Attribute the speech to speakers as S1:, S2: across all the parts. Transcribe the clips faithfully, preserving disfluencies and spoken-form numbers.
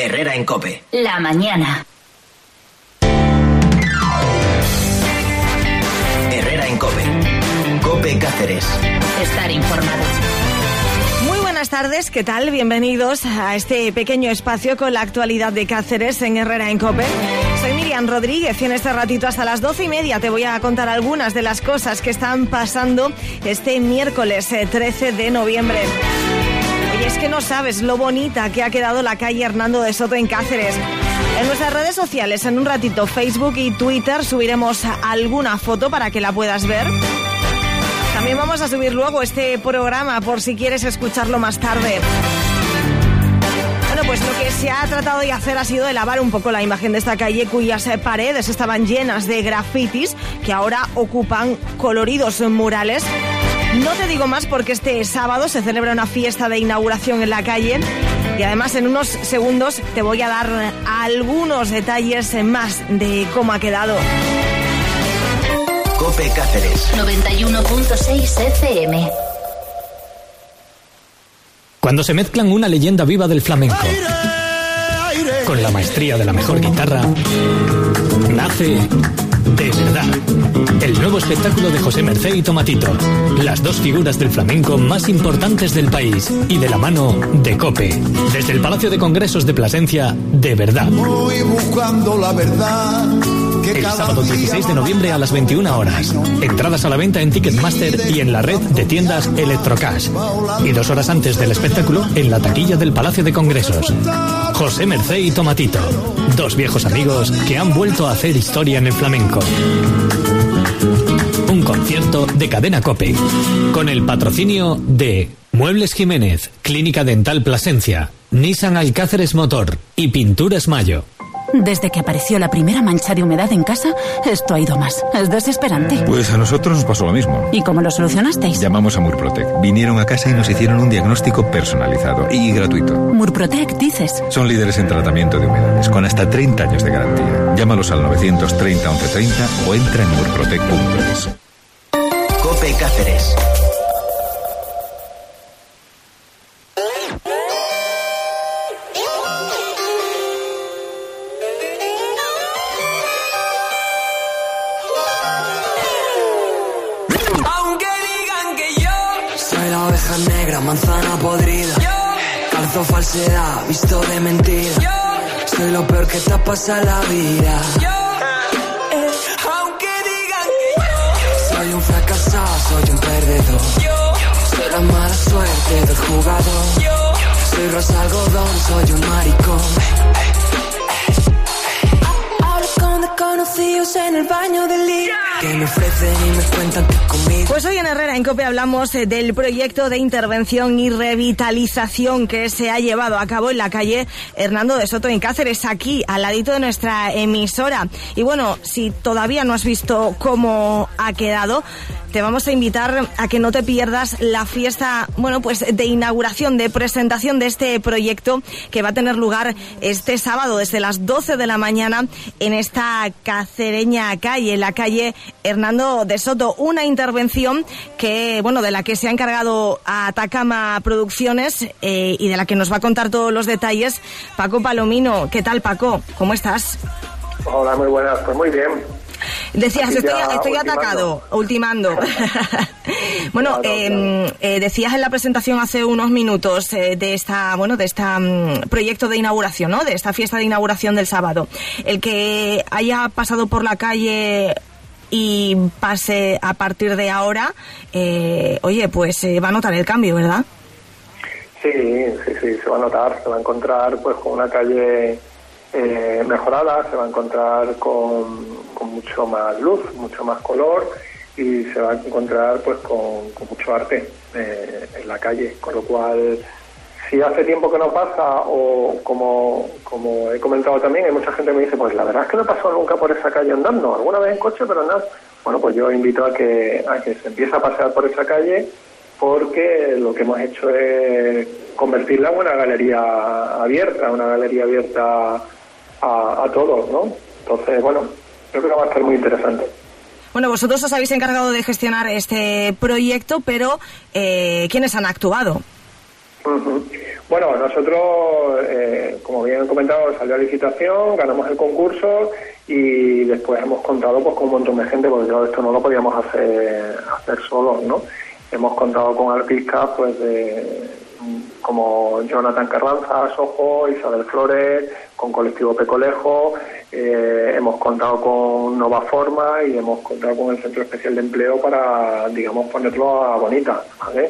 S1: Herrera en COPE.
S2: La mañana.
S1: Herrera en COPE. COPE Cáceres.
S2: Estar informado.
S3: Muy buenas tardes, ¿qué tal? Bienvenidos a este pequeño espacio con la actualidad de Cáceres en Herrera en COPE. Soy Miriam Rodríguez y en este ratito hasta las doce y media te voy a contar algunas de las cosas que están pasando este miércoles trece de noviembre. Y es que no sabes lo bonita que ha quedado la calle Hernando de Soto en Cáceres. En nuestras redes sociales, en un ratito, Facebook y Twitter, subiremos alguna foto para que la puedas ver. También vamos a subir luego este programa por si quieres escucharlo más tarde. Bueno, pues lo que se ha tratado de hacer ha sido de lavar un poco la imagen de esta calle, cuyas paredes estaban llenas de grafitis que ahora ocupan coloridos murales. No te digo más porque este sábado se celebra una fiesta de inauguración en la calle y además en unos segundos te voy a dar algunos detalles más de cómo ha quedado.
S1: COPE Cáceres.
S2: noventa y uno punto seis F M.
S4: Cuando se mezclan una leyenda viva del flamenco con la maestría de la mejor guitarra, nace De Verdad, el nuevo espectáculo de José Mercé y Tomatito, las dos figuras del flamenco más importantes del país, y de la mano de COPE. Desde el Palacio de Congresos de Plasencia, De Verdad.
S5: Voy buscando la verdad.
S4: El sábado dieciséis de noviembre a las veintiuna horas. Entradas a la venta en Ticketmaster y en la red de tiendas Electrocash. Y dos horas antes del espectáculo, en la taquilla del Palacio de Congresos. José Mercé y Tomatito, dos viejos amigos que han vuelto a hacer historia en el flamenco. Un concierto de Cadena COPE, con el patrocinio de Muebles Jiménez, Clínica Dental Plasencia, Nissan Alcáceres Motor y Pinturas Mayo.
S6: Desde que apareció la primera mancha de humedad en casa, esto ha ido más. Es desesperante.
S7: Pues a nosotros nos pasó lo mismo.
S6: ¿Y cómo lo solucionasteis?
S7: Llamamos a Murprotec. Vinieron a casa y nos hicieron un diagnóstico personalizado y gratuito.
S6: Murprotec, dices.
S7: Son líderes en tratamiento de humedades, con hasta treinta años de garantía. Llámalos al novecientos treinta once treinta o entra en murprotec punto es.
S1: COPE Cáceres.
S8: Negra, manzana podrida. Calzo falsedad, visto de mentira. Soy lo peor que te ha pasado en la vida. Eh, aunque digan que yo soy un fracasado, soy un perdedor. Soy la mala suerte del jugador. Soy rosa algodón, soy un maricón. Hablo con desconocidos en el baño del día. Que me ofrecen y me cuentan que conmigo.
S3: Pues hoy en Herrera en COPE hablamos del proyecto de intervención y revitalización que se ha llevado a cabo en la calle Hernando de Soto en Cáceres, aquí al ladito de nuestra emisora. Y bueno, si todavía no has visto cómo ha quedado, te vamos a invitar a que no te pierdas la fiesta, bueno, pues de inauguración, de presentación de este proyecto que va a tener lugar este sábado desde las doce de la mañana en esta cacereña calle, la calle Hernando de Soto. Una intervención que, bueno, de la que se ha encargado a Atacama Producciones eh, y de la que nos va a contar todos los detalles Paco Palomino. ¿Qué tal, Paco? ¿Cómo estás?
S9: Hola, muy buenas. Pues muy bien.
S3: Decías,
S9: Aquí
S3: estoy, estoy
S9: ultimando.
S3: atacado, ultimando. Bueno, claro, eh, claro. Eh, decías en la presentación hace unos minutos eh, de esta, bueno, de este um, proyecto de inauguración, ¿no? De esta fiesta de inauguración del sábado. El que haya pasado por la calle y pase a partir de ahora, eh, oye, pues eh, va a notar el cambio, ¿verdad?
S9: Sí, sí, sí, se va a notar. Se va a encontrar pues con una calle eh, mejorada, se va a encontrar con, con mucho más luz, mucho más color y se va a encontrar pues con, con mucho arte eh, en la calle, con lo cual si hace tiempo que no pasa o como como he comentado también, hay mucha gente que me dice, pues la verdad es que no pasó nunca por esa calle andando, alguna vez en coche pero nada. Bueno, pues yo invito a que a que se empiece a pasear por esa calle porque lo que hemos hecho es convertirla en una galería abierta, una galería abierta a, a todos, ¿no? Entonces, bueno, creo que va a estar muy interesante.
S3: Bueno, vosotros os habéis encargado de gestionar este proyecto, pero eh, ¿quiénes han actuado?
S9: Uh-huh. Bueno, nosotros, eh, como bien comentaba, comentado, salió a licitación, ganamos el concurso y después hemos contado pues con un montón de gente, porque yo esto no lo podíamos hacer hacer solos, ¿no? Hemos contado con artistas pues de, como Jonathan Carranza, Sojo, Isabel Flores, con Colectivo Pecolejo, eh, hemos contado con Nova Forma y hemos contado con el Centro Especial de Empleo para, digamos, ponerlo a bonita, ¿vale?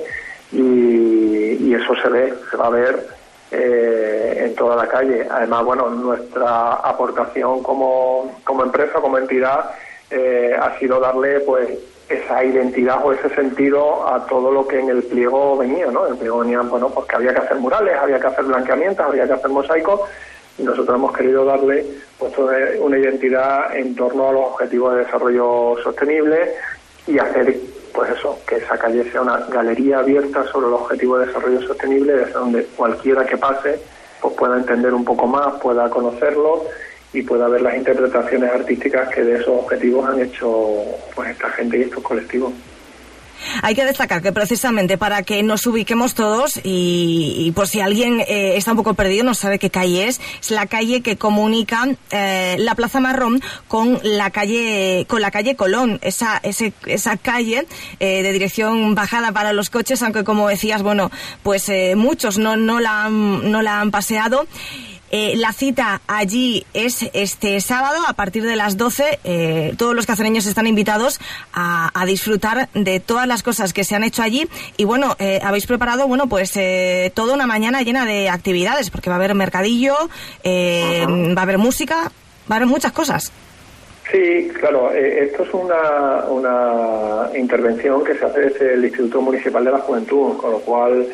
S9: Y, y eso se ve, se va a ver eh, en toda la calle. Además, bueno, nuestra aportación como, como empresa, como entidad, eh, ha sido darle pues esa identidad o ese sentido a todo lo que en el pliego venía, ¿no? En el pliego venía, bueno, pues que había que hacer murales, había que hacer blanqueamientos, había que hacer mosaicos, y nosotros hemos querido darle pues una identidad en torno a los objetivos de desarrollo sostenible y hacer pues eso, que esa calle sea una galería abierta sobre los objetivos de desarrollo sostenible, desde donde cualquiera que pase pues pueda entender un poco más, pueda conocerlo y pueda ver las interpretaciones artísticas que de esos objetivos han hecho pues esta gente y estos colectivos.
S3: Hay que destacar que precisamente para que nos ubiquemos todos y, y por si alguien eh, está un poco perdido, no sabe qué calle es, es la calle que comunica eh, la Plaza Marrón con la calle con la calle Colón, esa ese, esa calle eh, de dirección bajada para los coches, aunque como decías, bueno, pues eh, muchos no no la han, no la han paseado. Eh, la cita allí es este sábado a partir de las doce. Eh, todos los cacereños están invitados a, a disfrutar de todas las cosas que se han hecho allí. Y bueno, eh, habéis preparado, bueno, pues eh, toda una mañana llena de actividades, porque va a haber mercadillo, eh, uh-huh. va a haber música, va a haber muchas cosas.
S9: Sí, claro, eh, esto es una, una intervención que se hace desde el Instituto Municipal de la Juventud, con lo cual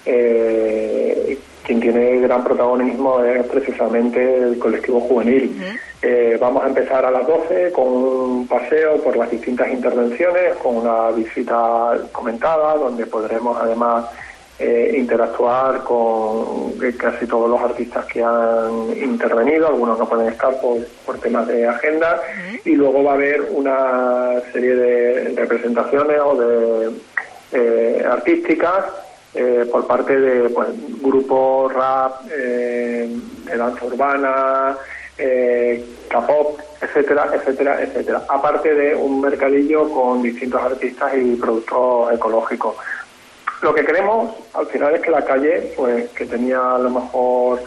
S9: eh, quien tiene gran protagonismo es precisamente el colectivo juvenil. Uh-huh. Eh, vamos a empezar a las doce con un paseo por las distintas intervenciones, con una visita comentada, donde podremos además eh, interactuar con casi todos los artistas que han intervenido. Algunos no pueden estar por, por temas de agenda. Uh-huh. Y luego va a haber una serie de representaciones o de eh, artísticas Eh, por parte de pues, grupos rap, eh, de danza urbana, eh, K-pop, etcétera, etcétera, etcétera. Aparte de un mercadillo con distintos artistas y productos ecológicos. Lo que queremos al final es que la calle, pues que tenía a lo mejor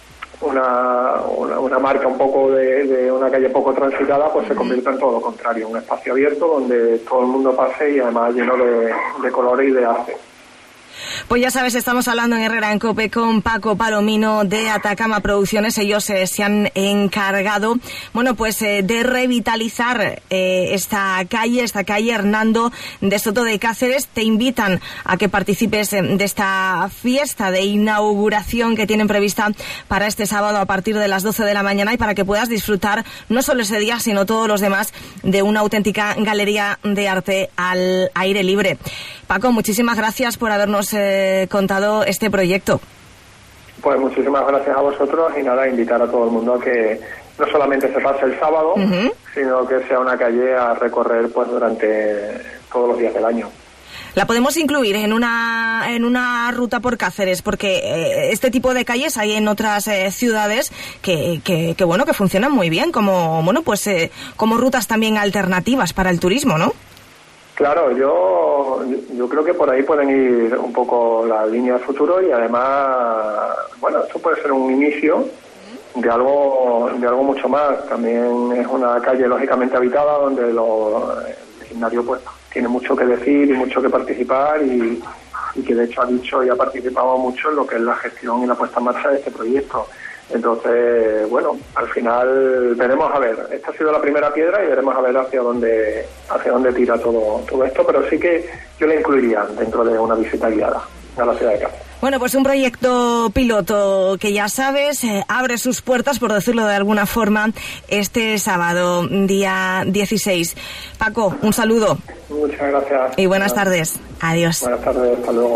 S9: una, una, una marca un poco de, de una calle poco transitada, pues se convierta en todo lo contrario, un espacio abierto donde todo el mundo pase y además lleno de, de colores y de arte.
S3: Pues ya sabes, estamos hablando en Herrera en COPE con Paco Palomino de Atacama Producciones. Ellos eh, se han encargado, bueno, pues eh, de revitalizar eh, esta calle, esta calle Hernando de Soto de Cáceres. Te invitan a que participes eh, de esta fiesta de inauguración que tienen prevista para este sábado a partir de las doce de la mañana y para que puedas disfrutar no solo ese día, sino todos los demás de una auténtica galería de arte al aire libre. Paco, muchísimas gracias por habernos eh, contado este proyecto.
S9: Pues muchísimas gracias a vosotros y nada, invitar a todo el mundo a que no solamente se pase el sábado, uh-huh. sino que sea una calle a recorrer pues durante todos los días del año.
S3: La podemos incluir en una en una ruta por Cáceres, porque eh, este tipo de calles hay en otras eh, ciudades que, que, que bueno que funcionan muy bien, como bueno pues eh, como rutas también alternativas para el turismo, ¿no?
S9: Claro, yo yo creo que por ahí pueden ir un poco la línea del futuro y además, bueno, esto puede ser un inicio de algo de algo mucho más. También es una calle lógicamente habitada donde lo, el vecindario pues tiene mucho que decir y mucho que participar y, y que de hecho ha dicho y ha participado mucho en lo que es la gestión y la puesta en marcha de este proyecto. Entonces, bueno, al final veremos a ver. Esta ha sido la primera piedra y veremos a ver hacia dónde hacia dónde tira todo todo esto, pero sí que yo la incluiría dentro de una visita guiada a la ciudad de Cáceres.
S3: Bueno, pues un proyecto piloto que ya sabes, eh, abre sus puertas, por decirlo de alguna forma, este sábado, día dieciséis. Paco, un saludo.
S9: Muchas gracias.
S3: Y buenas tardes. Adiós.
S9: Buenas tardes, hasta luego.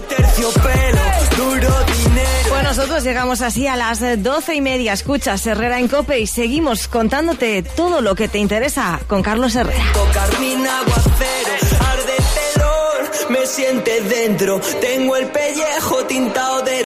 S3: Pues nosotros llegamos así a las doce y media. Escuchas Herrera en COPE y seguimos contándote todo lo que te interesa con Carlos Herrera.
S8: Me siente dentro, tengo el pellejo tintado de